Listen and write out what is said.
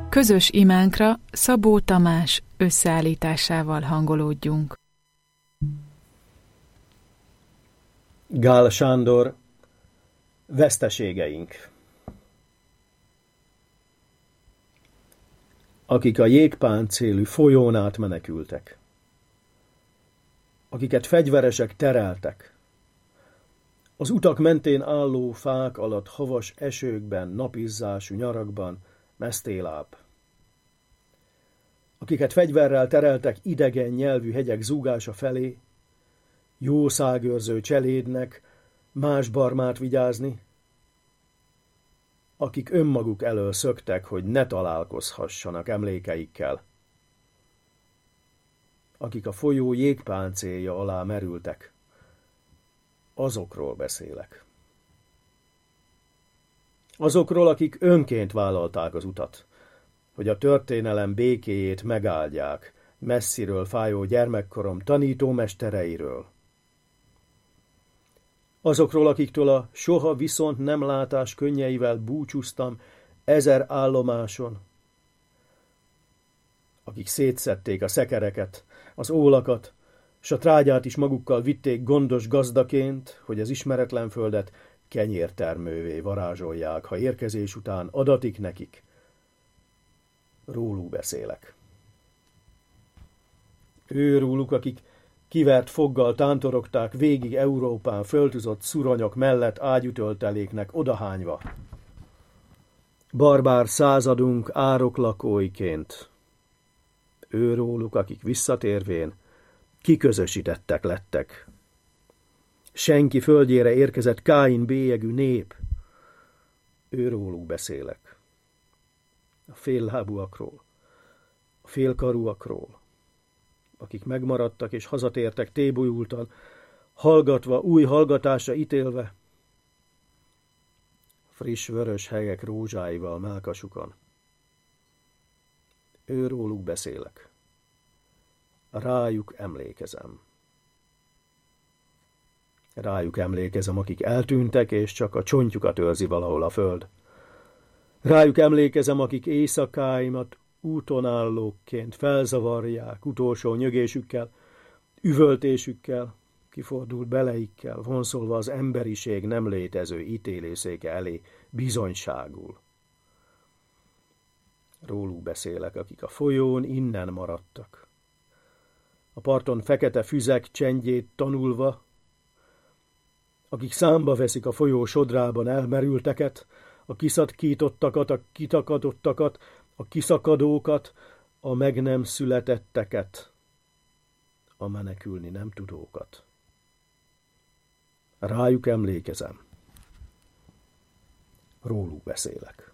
Közös imánkra Szabó Tamás összeállításával hangolódjunk. Gál Sándor, veszteségeink. Akik a jégpáncélű folyón át menekültek, akiket fegyveresek tereltek, az utak mentén álló fák alatt havas esőkben, napizzású nyarakban, mesztéláb, akiket fegyverrel tereltek idegen nyelvű hegyek zúgása felé, jószágőrző cselédnek más barmát vigyázni, akik önmaguk elől szöktek, hogy ne találkozhassanak emlékeikkel, akik a folyó jégpáncélja alá merültek, azokról beszélek. Azokról, akik önként vállalták az utat, hogy a történelem békéjét megáldják, messziről fájó gyermekkorom tanítómestereiről. Azokról, akiktől a soha viszont nem látás könnyeivel búcsúztam 1000 állomáson, akik szétszedték a szekereket, az ólakat, s a trágyát is magukkal vitték gondos gazdaként, hogy az ismeretlen földet kenyértermővé varázsolják, ha érkezés után adatik nekik. Róluk beszélek. Őróluk, akik kivert foggal tántorogták végig Európán föltuzott szuronyok mellett ágyütölteléknek odahányva. Barbár századunk ároklakóiként. Őróluk, akik visszatérvén kiközösítettek lettek. Senki földjére érkezett Káin bélyegű nép. Őróluk beszélek. A féllábúakról, a félkarúakról, akik megmaradtak és hazatértek tébolyultan, hallgatva, új hallgatásra ítélve, friss vörös hegyek rózsáival mellkasukon. Őróluk beszélek. Rájuk emlékezem. Rájuk emlékezem, akik eltűntek, és csak a csontjukat őrzi valahol a föld. Rájuk emlékezem, akik éjszakáimat úton állókként felzavarják utolsó nyögésükkel, üvöltésükkel, kifordult beleikkel, vonszolva az emberiség nem létező ítélőszéke elé bizonyságul. Róluk beszélek, akik a folyón innen maradtak. A parton fekete füzek csendjét tanulva, akik számba veszik a folyó sodrában elmerülteket, a kiszakítottakat, a kitakadottakat, a kiszakadókat, a meg nem születetteket, a menekülni nem tudókat. Rájuk emlékezem. Róluk beszélek.